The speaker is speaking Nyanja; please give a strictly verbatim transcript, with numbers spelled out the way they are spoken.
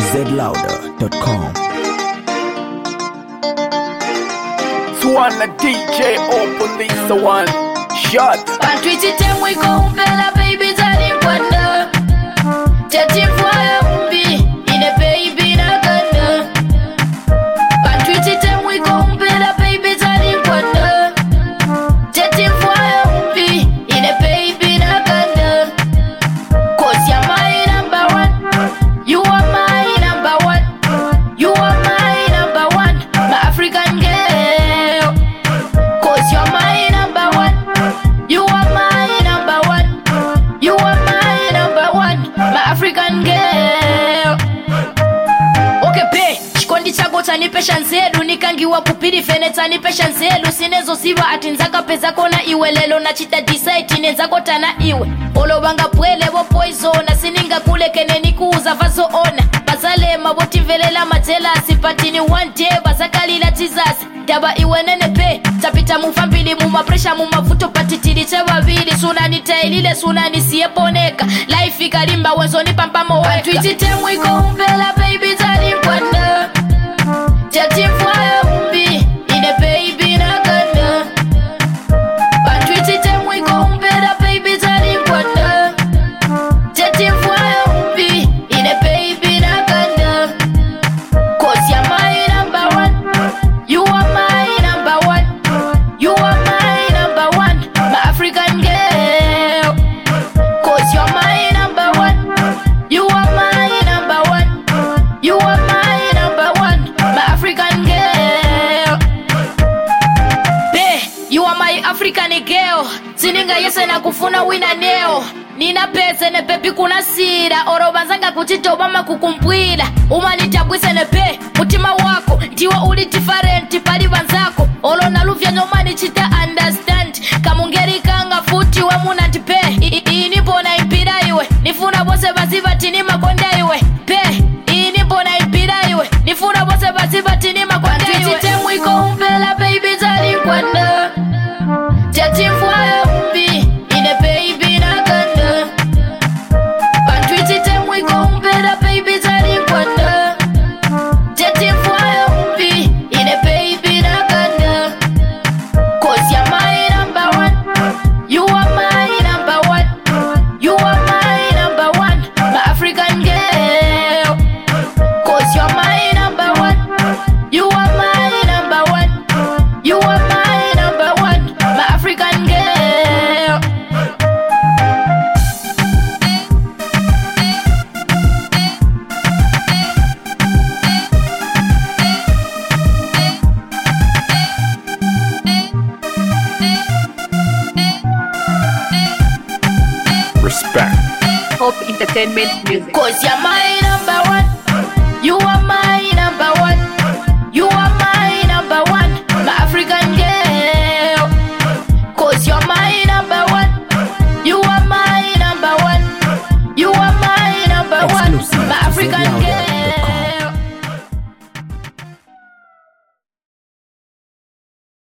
z louder dot com. Swan the D J open Lisa one shot. Pantwiti temwe kumpela baby tali kwanda. Tati fwaya umbi ine baby na kanda. Pantwiti temwe kumpela baby tali kwanda. Tati fwaya umbi ine baby na kanda. Cause you're my number one. You are my number one. You are my number one. My African girl. Cause you're my number one. You are my number one. You are my number one. My African girl. Okay, pe chikondi chako chanipesha nzeru. Nikangiwa kupiri fene chanipesha nzeru. Sinezo siva atinzaka peza kona iwe. Lelo na chita decide inenzako tana iwe. Olo banga pwele wo poison. Sininga kule kene nikuuza vazo ona. Bazale maboti velela matela. Sipatini one day bazakali la tizasi. Daba iwe nene pe tapita mufambili muma presha muma vuto patitili cheba vili. Suna nitailile suna nisieponeka. Life ikalimba wenzo ni pampamo weka. Twiti temwe kumpela baby tali kwanda. Tati fwaya umbi ine baby na kanda. Twiti temwe kumpela baby tali kwanda. Tati fwaya umbi ine baby na kanda. Cause you're my number one. You are my number one. You are my number one. My African girl. Cause you're my number one. You are my number one. You are my number one. My African girl. Be, you are my African girl. Sininga yese na kufuna wina neo. Nina pese ne pepi kuna sira. Oro banzanga kutito mama kukumpwila. Umanitabwise ne pe mutima wako. Ndiwa uli different pali banzako. Olo na luvya nyomani chita understand. Kamungeri kanga futi we muna ntipe. Inipo na impira iwe. Nifuna bose baziba tinima konda iwe. Pe, inipo na impira iwe. Nifuna bose baziba tinima konda iwe. Twiti temwe kumpela baby tali kwanda. Tati fwaya umbi ine baby na kanda. Pantwiti temwe kumpela baby tali kwanda. Tati fwaya umbi ine baby na kanda. Cause you're my number one. You are my number one. You are my number one. My African girl. Cause you're my number one. You are my number one. You are my number one. My African girl. Respect. Hope Entertainment Music. Cause you're my number one. You are